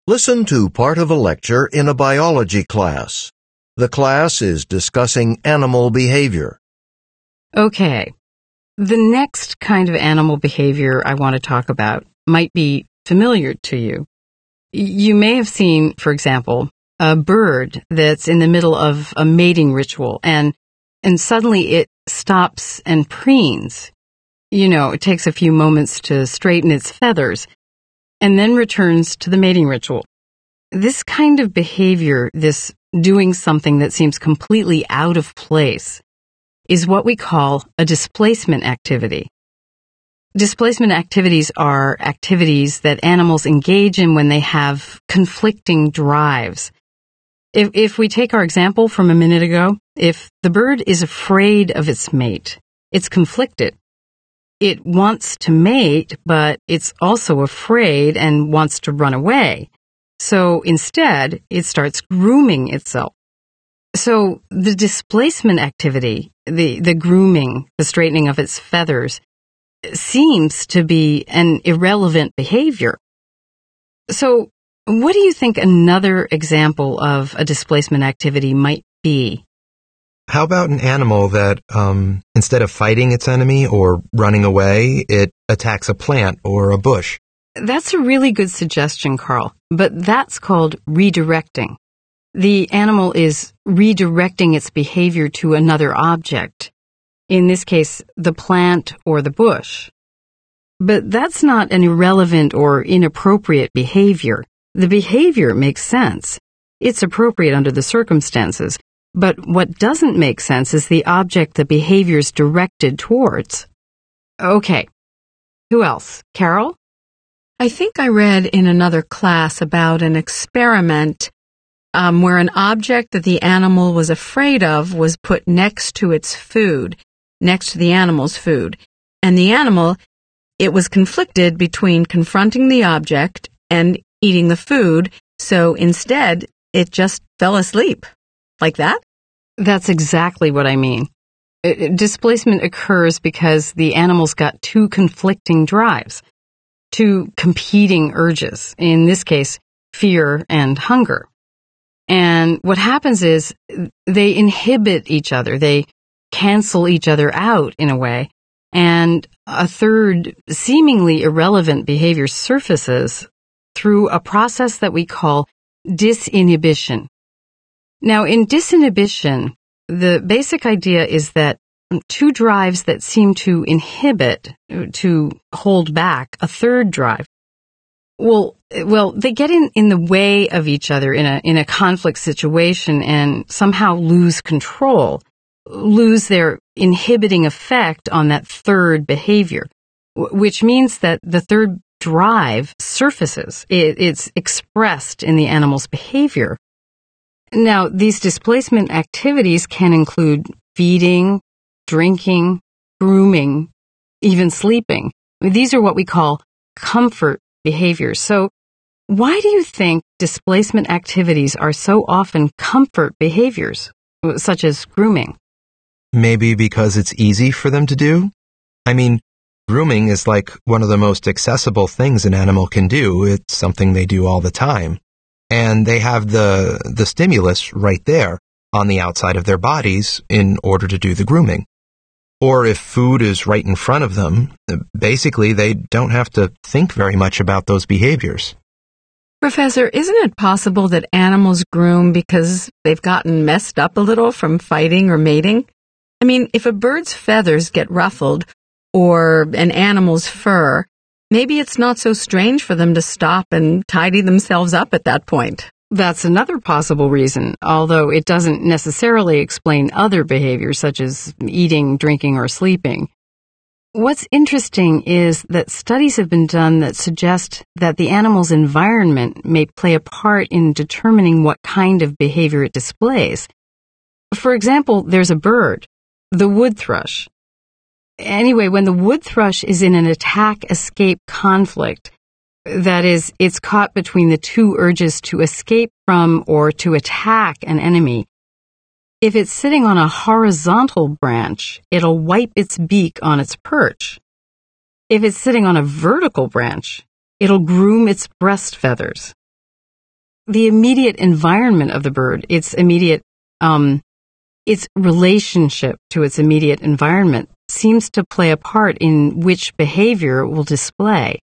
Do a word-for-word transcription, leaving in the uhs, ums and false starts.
Listen to part of a lecture in a biology class. The class is discussing animal behavior. Okay. The next kind of animal behavior I want to talk about might be familiar to you. You may have seen, for example, a bird that's in the middle of a mating ritual and and suddenly it stops and preens. You know, it takes a few moments to straighten its feathers and then returns to the mating ritual. This kind of behavior, this doing something that seems completely out of place, is what we call a displacement activity. Displacement activities are activities that animals engage in when they have conflicting drives. If, if we take our example from a minute ago, if the bird is afraid of its mate, it's conflicted. It wants to mate, but it's also afraid and wants to run away. So instead, it starts grooming itself. So the displacement activity, the, the grooming, the straightening of its feathers, seems to be an irrelevant behavior. So what do you think another example of a displacement activity might be? How about an animal that, um, instead of fighting its enemy or running away, it attacks a plant or a bush? That's a really good suggestion, Carl, but that's called redirecting. The animal is redirecting its behavior to another object, in this case, the plant or the bush. But that's not an irrelevant or inappropriate behavior. The behavior makes sense. It's appropriate under the circumstances. But what doesn't make sense is the object the behavior's directed towards. Okay. Who else? Carol? I think I read in another class about an experiment um, where an object that the animal was afraid of was put next to its food, next to the animal's food. And the animal, it was conflicted between confronting the object and eating the food, so instead it just fell asleep. Like that? That's exactly what I mean. It, it, displacement occurs because the animal's got two conflicting drives, two competing urges, in this case, fear and hunger. And what happens is they inhibit each other, they cancel each other out in a way, and a third, seemingly irrelevant behavior surfaces through a process that we call disinhibition. Now, in disinhibition, the basic idea is that two drives that seem to inhibit, to hold back a third drive, well, well, they get in, in the way of each other in a, in a conflict situation and somehow lose control, lose their inhibiting effect on that third behavior, which means that the third drive surfaces. It, it's expressed in the animal's behavior. Now, these displacement activities can include feeding, drinking, grooming, even sleeping. These are what we call comfort behaviors. So, why do you think displacement activities are so often comfort behaviors, such as grooming? Maybe because it's easy for them to do? I mean, grooming is like one of the most accessible things an animal can do. It's something they do all the time. And they have the, the stimulus right there on the outside of their bodies in order to do the grooming. Or if food is right in front of them, basically they don't have to think very much about those behaviors. Professor, isn't it possible that animals groom because they've gotten messed up a little from fighting or mating? I mean, if a bird's feathers get ruffled or an animal's fur, maybe it's not so strange for them to stop and tidy themselves up at that point. That's another possible reason, although it doesn't necessarily explain other behaviors such as eating, drinking, or sleeping. What's interesting is that studies have been done that suggest that the animal's environment may play a part in determining what kind of behavior it displays. For example, there's a bird, the wood thrush. Anyway, when the wood thrush is in an attack-escape conflict, that is, it's caught between the two urges to escape from or to attack an enemy, if it's sitting on a horizontal branch, it'll wipe its beak on its perch. If it's sitting on a vertical branch, it'll groom its breast feathers. the immediate environment of the bird, its immediate, um, its relationship to its immediate environment seems to play a part in which behavior it will display.